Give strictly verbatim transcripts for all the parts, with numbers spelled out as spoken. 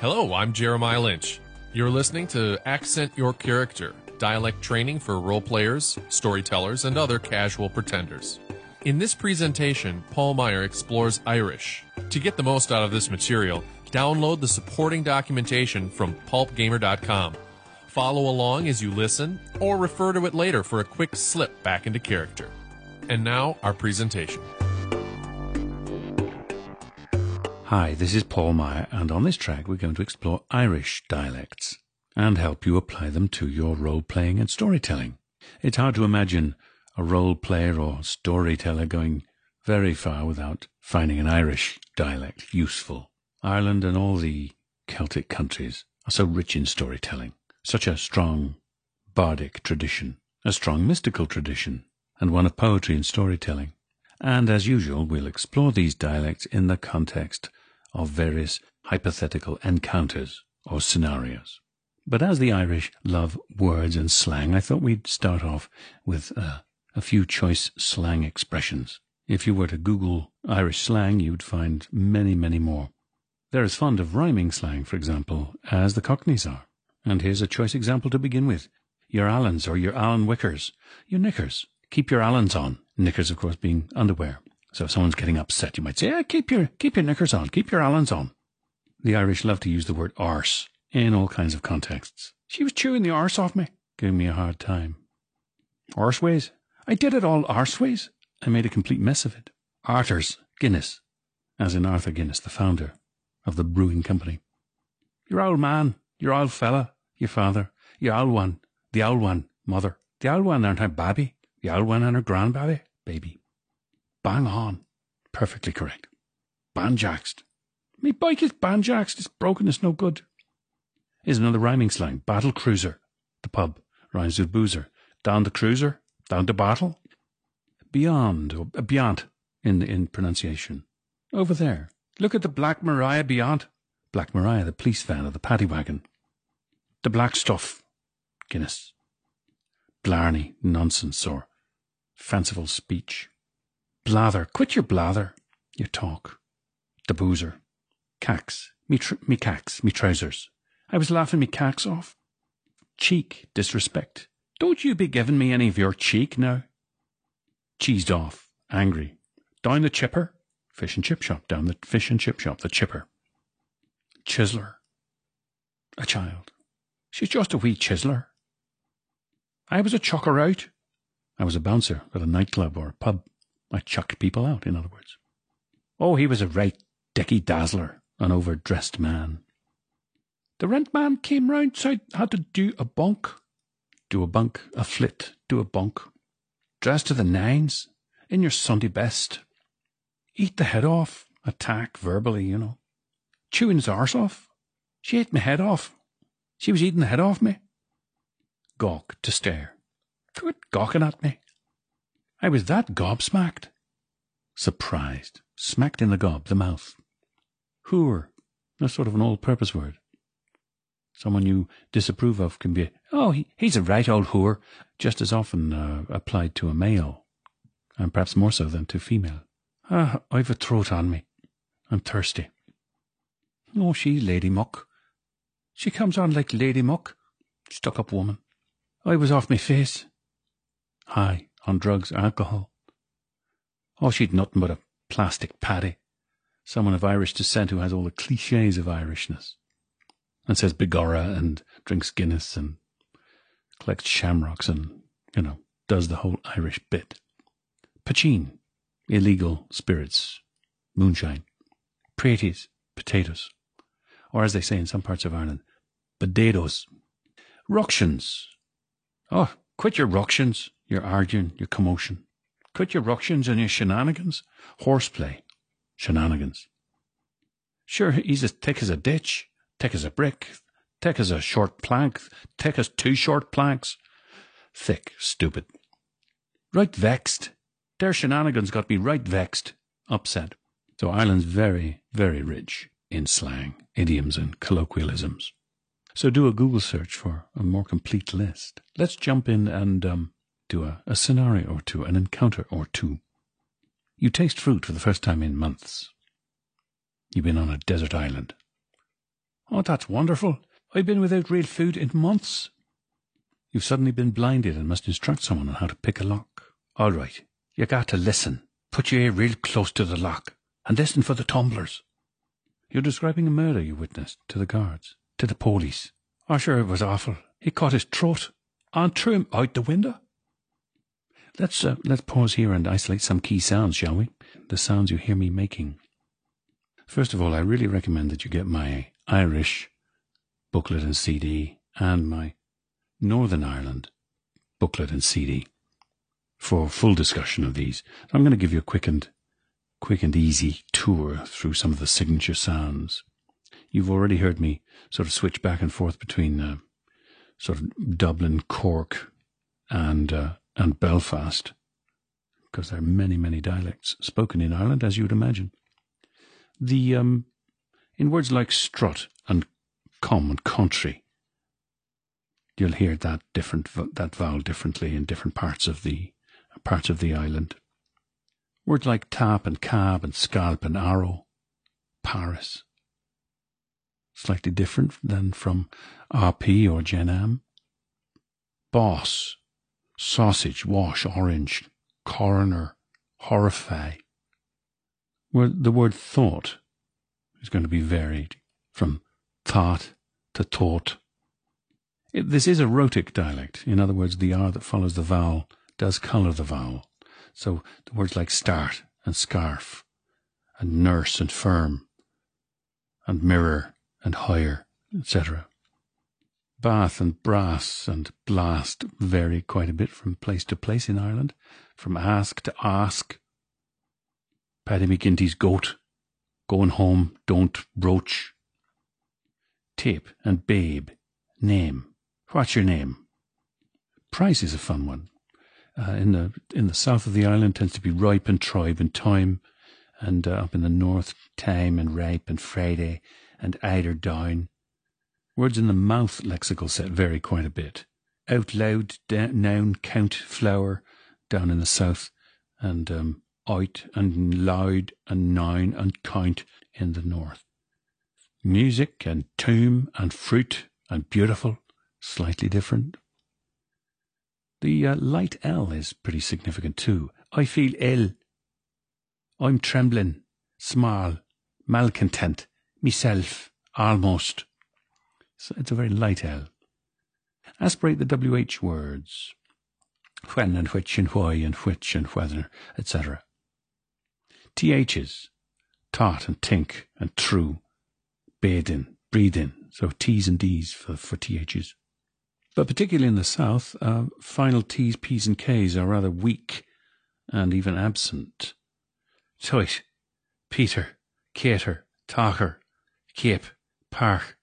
Hello, I'm Jeremiah Lynch. You're listening to Accent Your Character, dialect training for role players, storytellers, and other casual pretenders. In this presentation, Paul Meyer explores Irish. To get the most out of this material, download the supporting documentation from pulp gamer dot com. Follow along as you listen, or refer to it later for a quick slip back into character. And now, our presentation. Hi, this is Paul Meyer, and on this track we're going to explore Irish dialects and help you apply them to your role-playing and storytelling. It's hard to imagine a role player or storyteller going very far without finding an Irish dialect useful. Ireland and all the Celtic countries are so rich in storytelling, such a strong bardic tradition, a strong mystical tradition, and one of poetry and storytelling. And as usual, we'll explore these dialects in the context of various hypothetical encounters or scenarios. But as the Irish love words and slang, I thought we'd start off with uh, a few choice slang expressions. If you were to Google Irish slang, you'd find many, many more. They're as fond of rhyming slang, for example, as the Cockneys are. And here's a choice example to begin with. Your Allens or your Allen Wickers. Your knickers. Keep your Allens on. Knickers, of course, being underwear. So if someone's getting upset, you might say, yeah, keep your keep your knickers on, keep your Allens on. The Irish love to use the word arse in all kinds of contexts. She was chewing the arse off me, giving me a hard time. Arseways. I did it all arseways. I made a complete mess of it. Arthur's Guinness, as in Arthur Guinness, the founder of the brewing company. Your old man, your old fella, your father, your old one, the old one, mother, the old one and her babby, the old one and her grandbaby, baby. Bang on. Perfectly correct. Banjaxed. Me bike is banjaxed. It's broken. It's no good. Is another rhyming slang. Battle cruiser. The pub rhymes with boozer. Down the cruiser. Down the battle. Beyond, or beyond in, in pronunciation. Over there. Look at the Black Maria beyond. Black Maria, the police van of the paddy wagon. The black stuff. Guinness. Blarney, nonsense, or fanciful speech. Blather, quit your blather, your talk. The boozer. Cax, me, tr- me cax, me trousers. I was laughing me cax off. Cheek, disrespect. Don't you be giving me any of your cheek now. Cheesed off, angry. Down the chipper. Fish and chip shop, down the fish and chip shop, the chipper. Chiseler. A child. She's just a wee chiseler. I was a chucker out. I was a bouncer at a nightclub or a pub. I chucked people out, in other words. Oh, he was a right dicky dazzler, an overdressed man. The rent man came round, so I had to do a bunk. Do a bunk, a flit, do a bunk. Dressed to the nines, in your Sunday best. Eat the head off, attack verbally, you know. Chewing his arse off. She ate my head off. She was eating the head off me. Gawk, to stare. Quit gawking at me. I was that gobsmacked. Surprised. Smacked in the gob, the mouth. Whoor. That's sort of an all-purpose word. Someone you disapprove of can be, oh, he, he's a right old whore, just as often uh, applied to a male, and perhaps more so than to female. Ah, I've a throat on me. I'm thirsty. Oh, she's Lady Muck. She comes on like Lady Muck. Stuck-up woman. I was off my face. High on drugs, alcohol. Oh, she'd nothing but a plastic paddy. Someone of Irish descent who has all the clichés of Irishness. And says begorra and drinks Guinness and collects shamrocks and, you know, does the whole Irish bit. Pochine, illegal spirits, moonshine. Praties, potatoes. Or as they say in some parts of Ireland, bedaidos. Ructions. Oh, quit your ructions, your arguing, your commotion. Quit your ructions and your shenanigans. Horseplay. Shenanigans. Sure, he's as thick as a ditch, thick as a brick, thick as a short plank, thick as two short planks. Thick, stupid. Right vexed. Their shenanigans got me right vexed, upset. So Ireland's very, very rich in slang, idioms and colloquialisms. So do a Google search for a more complete list. Let's jump in and um, do a, a scenario or two, an encounter or two. You taste fruit for the first time in months. You've been on a desert island. Oh, that's wonderful. I've been without real food in months. You've suddenly been blinded and must instruct someone on how to pick a lock. All right, you got to listen. Put your ear real close to the lock and listen for the tumblers. You're describing a murder you witnessed to the guards, to the police. Oh, sure, it was awful. He cut his throat and threw him out the window. Let's uh, let's pause here and isolate some key sounds, shall we? The sounds you hear me making. First of all, I really recommend that you get my Irish booklet and C D and my Northern Ireland booklet and C D for full discussion of these. So I'm going to give you a quick and quick and easy tour through some of the signature sounds. You've already heard me sort of switch back and forth between uh, sort of Dublin, Cork, and uh, and Belfast, because there are many, many dialects spoken in Ireland, as you would imagine. The um, in words like strut and come and country, you'll hear that different that vowel differently in different parts of the parts of the island. Words like tap and cab and scalp and arrow, Paris, slightly different than from R P or Gen Am. Boss, sausage, wash, orange, coroner, horrify. Where the word thought is going to be varied from thought to thought. It, this is a rhotic dialect. In other words, the R that follows the vowel does colour the vowel. So the words like start and scarf and nurse and firm and mirror and hire, et cetera. Bath and brass and blast vary quite a bit from place to place in Ireland, from ask to ask. Paddy McGinty's goat, going home, don't broach. Tape and babe, name. What's your name? Price is a fun one. Uh, in the in the south of the island tends to be ripe and tribe and time, and uh, up in the north, time and ripe and Friday and eider down. Words in the mouth lexical set vary quite a bit. Out loud, da- noun, count, flower, down in the south, and um, out and loud and noun and count in the north. Music and tomb and fruit and beautiful, slightly different. The uh, light L is pretty significant too. I feel ill. I'm trembling, small, malcontent, myself, almost. So it's a very light L. Aspirate the W H words. When and which and why and which and whether, et cetera. T H's. Taught and tink and true. Bathe in, breathe in. So T's and D's for, for T H's. But particularly in the south, uh, final T's, P's and K's are rather weak and even absent. Toit, Peter, cater, talker, cape, park,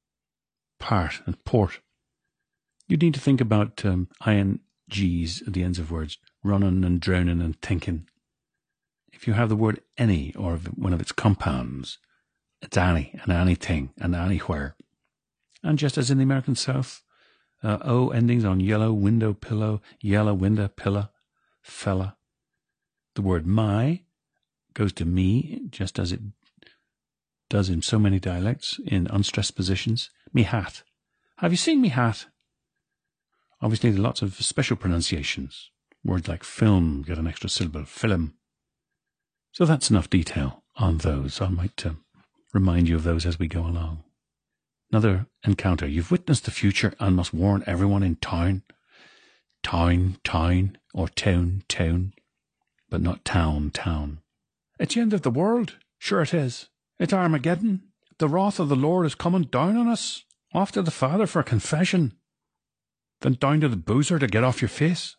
part and port. You need to think about um, I N Gs at the ends of words, running and drowning and thinking. If you have the word any or one of its compounds, it's any and anything and anywhere. And just as in the American South, uh, O endings on yellow, window, pillow, yellow, window, pillow, fella. The word my goes to me, just as it does in so many dialects, in unstressed positions. Me hat. Have you seen me hat? Obviously, there are lots of special pronunciations. Words like film get an extra syllable, film. So that's enough detail on those. I might uh, remind you of those as we go along. Another encounter. You've witnessed the future and must warn everyone in town. Town, town, or town, town. But not town, town. It's the end of the world. Sure it is. It's Armageddon. The wrath of the Lord is coming down on us. Off to the Father for confession. Then down to the boozer to get off your face.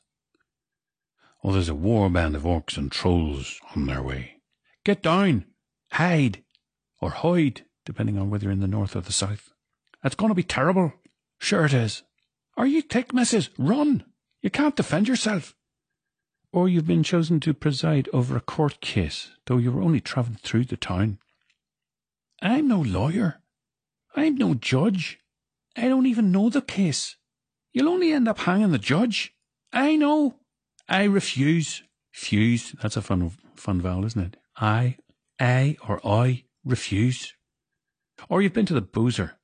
Oh, there's a war band of orcs and trolls on their way. Get down. Hide. Or hide, depending on whether you're in the north or the south. It's going to be terrible. Sure it is. Are you thick, missus? Run. You can't defend yourself. Or you've been chosen to preside over a court case, though you were only travelling through the town. I'm no lawyer. I'm no judge. I don't even know the case. You'll only end up hanging the judge. I know. I refuse. Fuse. That's a fun, fun vowel, isn't it? I, I, or I refuse. Or you've been to the boozer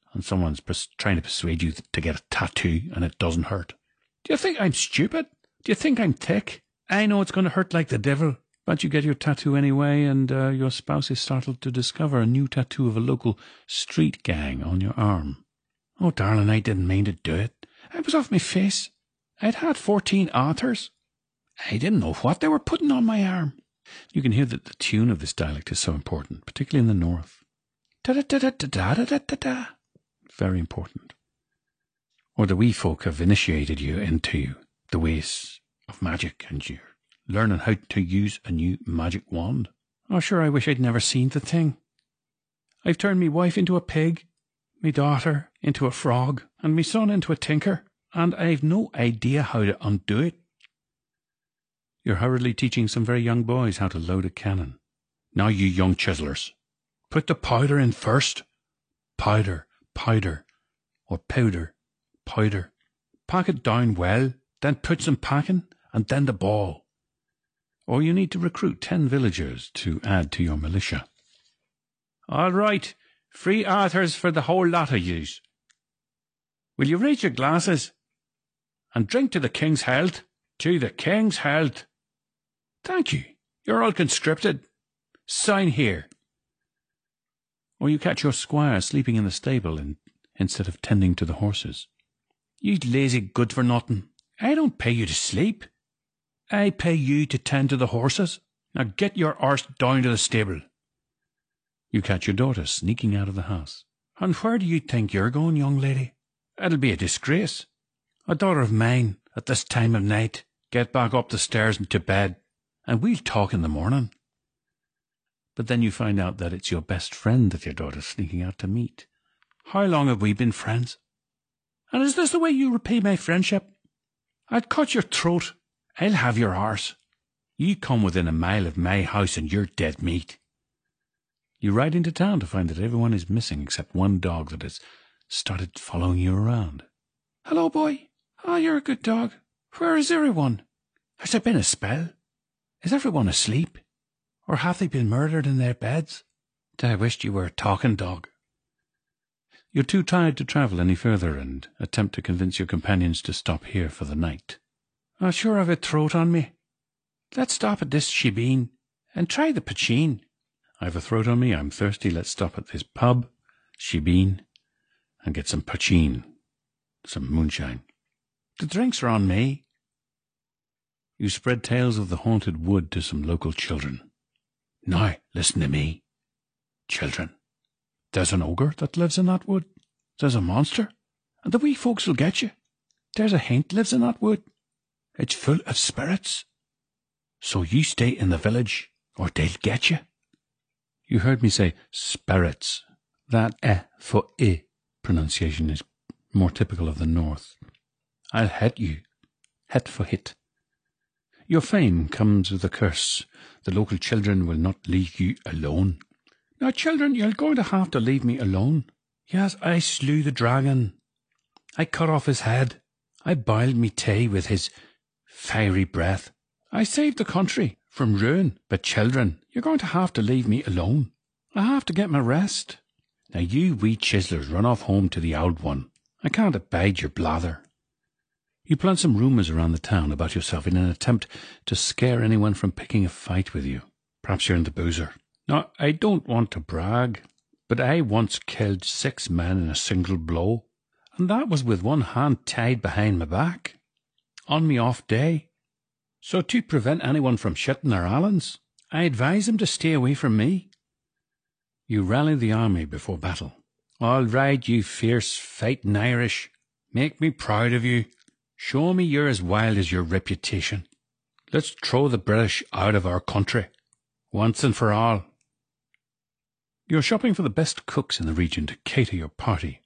and someone's pers- trying to persuade you to get a tattoo and it doesn't hurt. Do you think I'm stupid? Do you think I'm thick? I know it's going to hurt like the devil. But you get your tattoo anyway, and uh, your spouse is startled to discover a new tattoo of a local street gang on your arm. Oh, darling, I didn't mean to do it. It was off my face. I'd had fourteen authors. I didn't know what they were putting on my arm. You can hear that the tune of this dialect is so important, particularly in the north. Da-da-da-da-da-da-da-da-da. Very important. Or the wee folk have initiated you into the ways of magic, and you're learning how to use a new magic wand. Oh, sure, I wish I'd never seen the thing. I've turned me wife into a pig, me daughter into a frog, and me son into a tinker, and I've no idea how to undo it. You're hurriedly teaching some very young boys how to load a cannon. Now, you young chiselers, put the powder in first. Powder, powder, or powder, powder. Pack it down well, then put some packing, and then the ball. Or you need to recruit ten villagers to add to your militia. All right, free authors for the whole lot of yous. Will you raise your glasses and drink to the king's health? To the king's health. Thank you. You're all conscripted. Sign here. Or you catch your squire sleeping in the stable in, instead of tending to the horses. You lazy good-for-nothing. I don't pay you to sleep. I pay you to tend to the horses. Now get your arse down to the stable. You catch your daughter sneaking out of the house. And where do you think you're going, young lady? It'll be a disgrace. A daughter of mine, at this time of night, get back up the stairs and to bed, and we'll talk in the morning. But then you find out that it's your best friend that your daughter's sneaking out to meet. How long have we been friends? And is this the way you repay my friendship? I'd cut your throat. I'll have your arse. You come within a mile of my house and you're dead meat. You ride into town to find that everyone is missing except one dog that has started following you around. Hello, boy. Oh, you're a good dog. Where is everyone? Has there been a spell? Is everyone asleep? Or have they been murdered in their beds? I wished you were a talking dog. You're too tired to travel any further and attempt to convince your companions to stop here for the night. Oh, sure, I've a throat on me. Let's stop at this shebeen and try the poachine. I've a throat on me, I'm thirsty, let's stop at this pub, shebeen, and get some poachine, some moonshine. The drinks are on me. You spread tales of the haunted wood to some local children. Now, listen to me. Children, there's an ogre that lives in that wood. There's a monster, and the wee folks will get you. There's a haint lives in that wood. It's full of spirits. So you stay in the village, or they'll get you. You heard me say spirits. That eh for I pronunciation is more typical of the north. I'll hit you. Hit for hit. Your fame comes with a curse. The local children will not leave you alone. Now, children, you're going to have to leave me alone. Yes, I slew the dragon. I cut off his head. I boiled me tea with his fiery breath. I saved the country from ruin. But children, you're going to have to leave me alone. I have to get my rest. Now you wee chiselers run off home to the old one. I can't abide your blather. You plant some rumours around the town about yourself in an attempt to scare anyone from picking a fight with you. Perhaps you're into boozer. Now, I don't want to brag, but I once killed six men in a single blow, and that was with one hand tied behind my back, on me off day. So to prevent anyone from shitting their allens, I advise them to stay away from me. You rally the army before battle. All right, you fierce, fighting Irish. Make me proud of you. Show me you're as wild as your reputation. Let's throw the British out of our country, once and for all. You're shopping for the best cooks in the region to cater your party.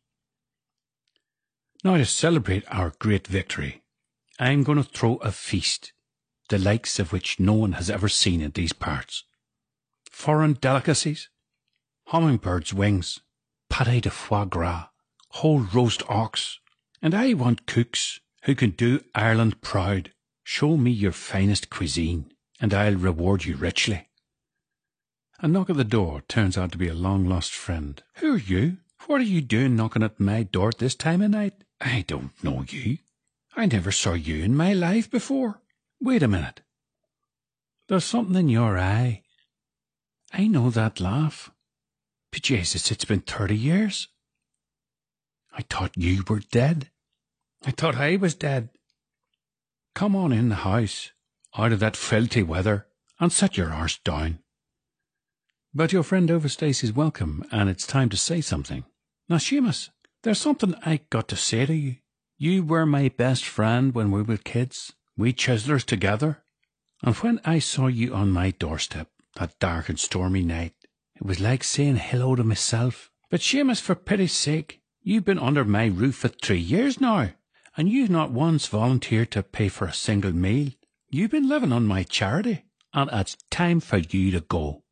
Now, to celebrate our great victory, I'm going to throw a feast, the likes of which no one has ever seen in these parts. Foreign delicacies, hummingbird's wings, pâté de foie gras, whole roast ox, and I want cooks who can do Ireland proud. Show me your finest cuisine, and I'll reward you richly. A knock at the door turns out to be a long-lost friend. Who are you? What are you doing knocking at my door at this time of night? I don't know you. I never saw you in my life before. Wait a minute. There's something in your eye. I know that laugh. But Jesus, it's been thirty years. I thought you were dead. I thought I was dead. Come on in the house, out of that filthy weather, and set your arse down. But your friend overstays his welcome, and it's time to say something. Now, Seamus, there's something I got to say to you. You were my best friend when we were kids, we chiselers together. And when I saw you on my doorstep that dark and stormy night, it was like saying hello to myself. But Seamus, for pity's sake, you've been under my roof for three years now, and you've not once volunteered to pay for a single meal. You've been living on my charity, and it's time for you to go.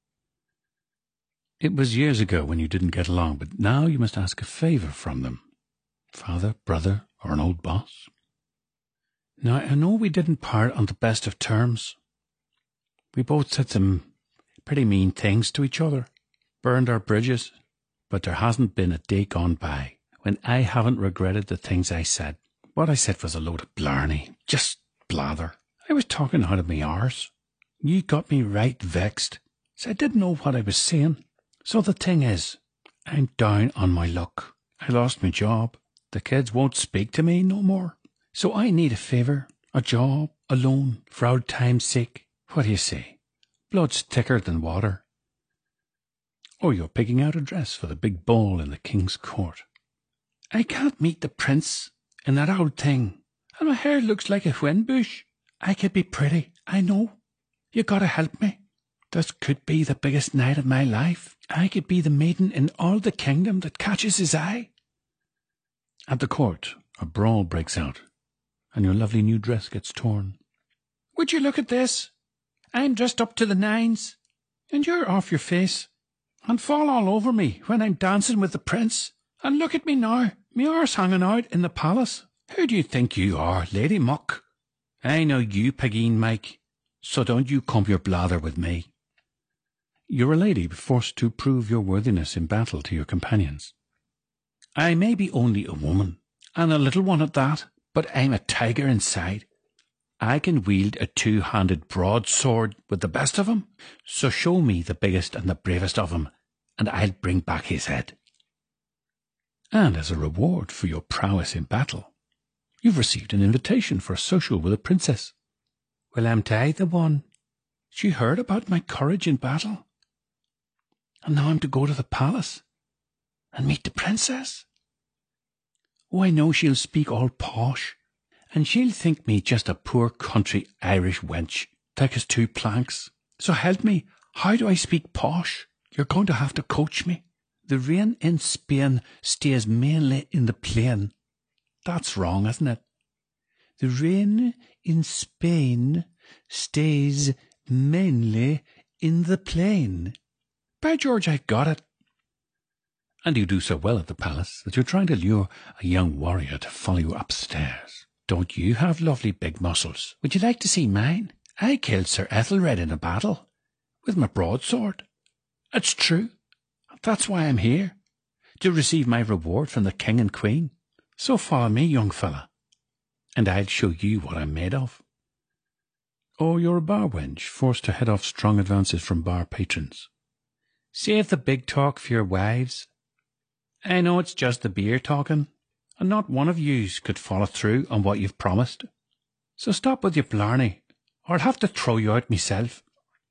It was years ago when you didn't get along, but now you must ask a favour from them. Father, brother, or an old boss. Now, I know we didn't part on the best of terms. We both said some pretty mean things to each other, burned our bridges, but there hasn't been a day gone by when I haven't regretted the things I said. What I said was a load of blarney, just blather. I was talking out of my arse. You got me right vexed, so I didn't know what I was saying. So the thing is, I'm down on my luck. I lost my job. The kids won't speak to me no more. So I need a favour, a job, a loan, for old time's sake. What do you say? Blood's thicker than water. Oh, you're picking out a dress for the big ball in the King's Court. I can't meet the prince in that old thing, and my hair looks like a wind bush. I could be pretty, I know. You gotta help me. This could be the biggest night of my life. I could be the maiden in all the kingdom that catches his eye. At the court, a brawl breaks out, and your lovely new dress gets torn. Would you look at this? I'm dressed up to the nines, and you're off your face, and fall all over me when I'm dancing with the prince. And look at me now, me arse hanging out in the palace. Who do you think you are, Lady Muck? I know you, Pegeen Mike, so don't you come your blather with me. You're a lady forced to prove your worthiness in battle to your companions. I may be only a woman, and a little one at that, but I'm a tiger inside. I can wield a two-handed broadsword with the best of 'em, so show me the biggest and the bravest of 'em, and I'll bring back his head. And as a reward for your prowess in battle, you've received an invitation for a social with a princess. Well, am I the one? She heard about my courage in battle, and now I'm to go to the palace and meet the princess. Oh, I know she'll speak all posh, and she'll think me just a poor country Irish wench, thick as two planks. So help me, how do I speak posh? You're going to have to coach me. The rain in Spain stays mainly in the plain. That's wrong, isn't it? The rain in Spain stays mainly in the plain. By George, I got it. And you do so well at the palace that you're trying to lure a young warrior to follow you upstairs. Don't you have lovely big muscles? Would you like to see mine? I killed Sir Ethelred in a battle with my broadsword. It's true. That's why I'm here, to receive my reward from the king and queen. So follow me, young fella, and I'll show you what I'm made of. Oh, you're a bar wench, forced to head off strong advances from bar patrons. Save the big talk for your wives. I know it's just the beer talking, and not one of yous could follow through on what you've promised. So stop with your blarney, or I'll have to throw you out myself.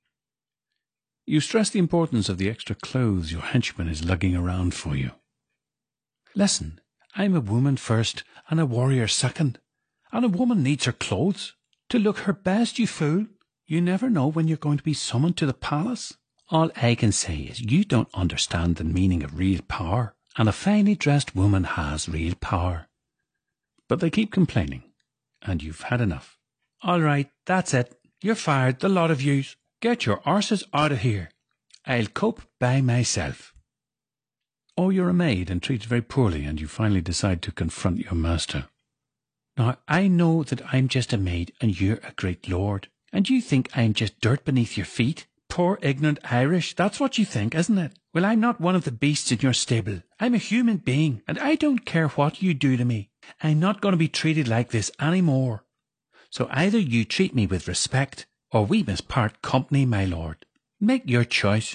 You stress the importance of the extra clothes your henchman is lugging around for you. Listen, I'm a woman first and a warrior second, and a woman needs her clothes to look her best, you fool. You never know when you're going to be summoned to the palace. All I can say is you don't understand the meaning of real power, and a finely dressed woman has real power. But they keep complaining, and you've had enough. All right, that's it. You're fired, the lot of yous. Get your arses out of here. I'll cope by myself. Oh, you're a maid and treated very poorly, and you finally decide to confront your master. Now, I know that I'm just a maid and you're a great lord, and you think I'm just dirt beneath your feet. Poor ignorant Irish, that's what you think, isn't it? Well, I'm not one of the beasts in your stable. I'm a human being, and I don't care what you do to me. I'm not going to be treated like this any more. So either you treat me with respect, or we must part company, my lord. Make your choice.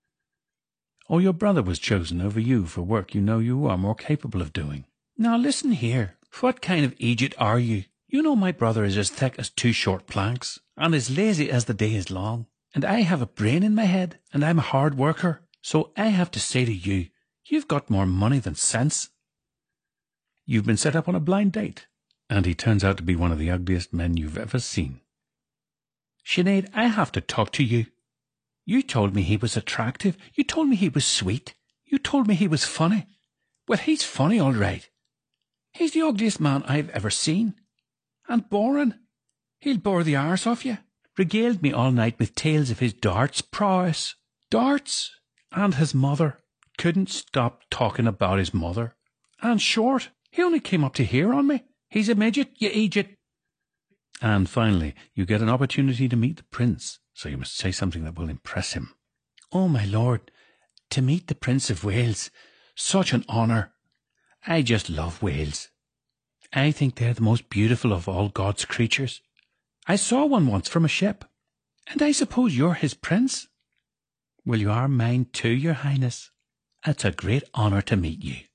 Oh, your brother was chosen over you for work you know you are more capable of doing. Now listen here. What kind of idiot are you? You know my brother is as thick as two short planks, and as lazy as the day is long. And I have a brain in my head, and I'm a hard worker. So I have to say to you, you've got more money than sense. You've been set up on a blind date, and he turns out to be one of the ugliest men you've ever seen. Sinead, I have to talk to you. You told me he was attractive. You told me he was sweet. You told me he was funny. Well, he's funny, all right. He's the ugliest man I've ever seen. And boring. He'll bore the arse off you. Regaled me all night with tales of his darts prowess. Darts? And his mother. Couldn't stop talking about his mother. And short. He only came up to here on me. He's a midget, you idiot. And finally, you get an opportunity to meet the prince, so you must say something that will impress him. Oh, my lord, to meet the Prince of Wales. Such an honour. I just love Wales. I think they're the most beautiful of all God's creatures. I saw one once from a ship. And I suppose you're his prince? Well, you are mine too, your highness. It's a great honour to meet you.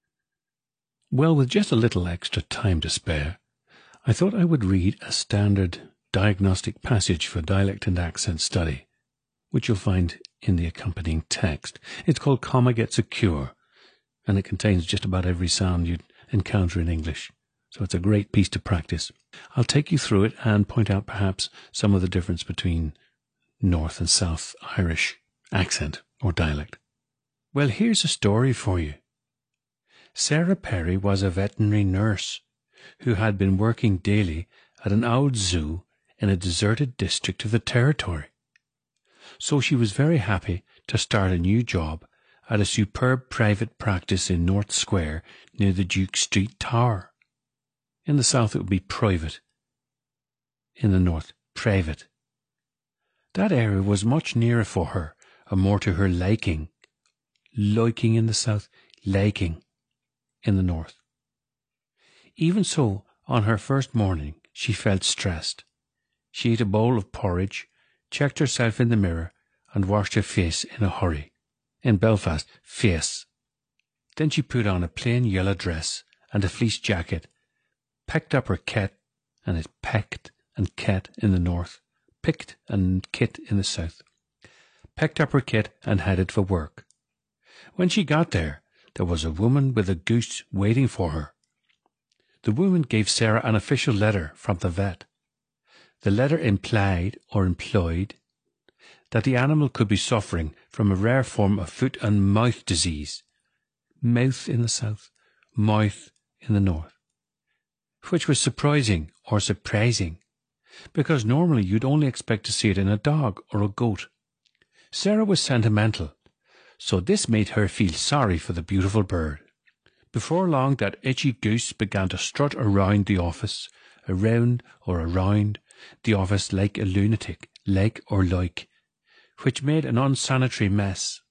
Well, with just a little extra time to spare, I thought I would read a standard diagnostic passage for dialect and accent study, which you'll find in the accompanying text. It's called Comma Gets a Cure, and it contains just about every sound you'd encounter in English. So it's a great piece to practice. I'll take you through it and point out perhaps some of the difference between North and South Irish accent or dialect. Well, here's a story for you. Sarah Perry was a veterinary nurse who had been working daily at an old zoo in a deserted district of the territory. So she was very happy to start a new job at a superb private practice in North Square near the Duke Street Tower. In the south it would be private. In the north, private. That area was much nearer for her and more to her liking. Liking in the south, liking in the north. Even so, on her first morning, she felt stressed. She ate a bowl of porridge, checked herself in the mirror, and washed her face in a hurry. In Belfast, face. Then she put on a plain yellow dress and a fleece jacket, picked up her kit, and it's pecked and ket in the north, picked and kit in the south, picked up her kit and headed for work. When she got there, there was a woman with a goose waiting for her. The woman gave Sarah an official letter from the vet. The letter implied or employed that the animal could be suffering from a rare form of foot and mouth disease. Mouth in the south, mouth in the north. Which was surprising or surprising, because normally you'd only expect to see it in a dog or a goat. Sarah was sentimental, so this made her feel sorry for the beautiful bird. Before long that itchy goose began to strut around the office, around or around the office like a lunatic, like or like, which made an unsanitary mess.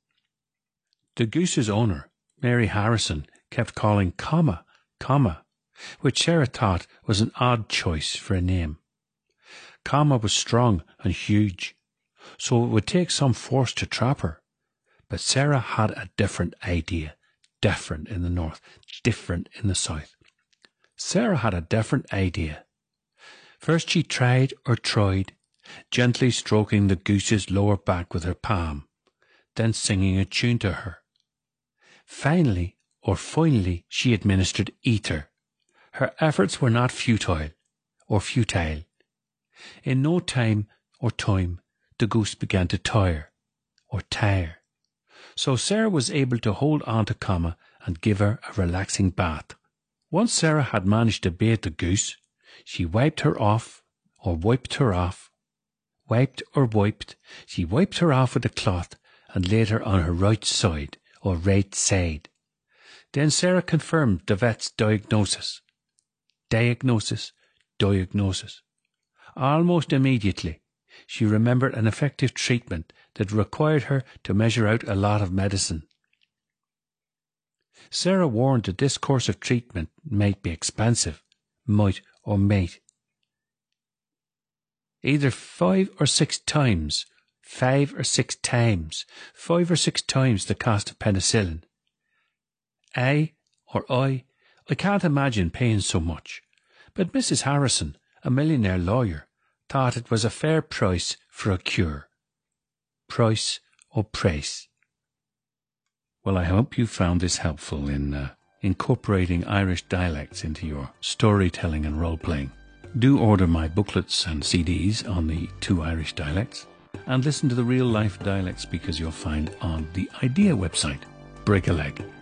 The goose's owner, Mary Harrison, kept calling Comma, Comma, which Sarah thought was an odd choice for a name. Comma was strong and huge, so it would take some force to trap her. But Sarah had a different idea. Different in the north, different in the south. Sarah had a different idea. First she tried or tried, gently stroking the goose's lower back with her palm, then singing a tune to her. Finally, or finally, she administered ether. Her efforts were not futile, or futile. In no time or time, the goose began to tire, or tire. So Sarah was able to hold on to Comma and give her a relaxing bath. Once Sarah had managed to bathe the goose, she wiped her off, or wiped her off. Wiped or wiped, she wiped her off with a cloth and laid her on her right side, or right side. Then Sarah confirmed the vet's diagnosis. Diagnosis, diagnosis. Almost immediately, She remembered an effective treatment that required her to measure out a lot of medicine. Sarah warned that this course of treatment might be expensive, might or mate. Either five or six times, five or six times, five or six times the cost of penicillin. I, or I, I can't imagine paying so much, but Missus Harrison, a millionaire lawyer, thought it was a fair price for a cure. Price or price. Well, I hope you found this helpful in uh, incorporating Irish dialects into your storytelling and role-playing. Do order my booklets and C Ds on the two Irish dialects, and listen to the real-life dialect speakers you'll find on the IDEA website. Break a leg.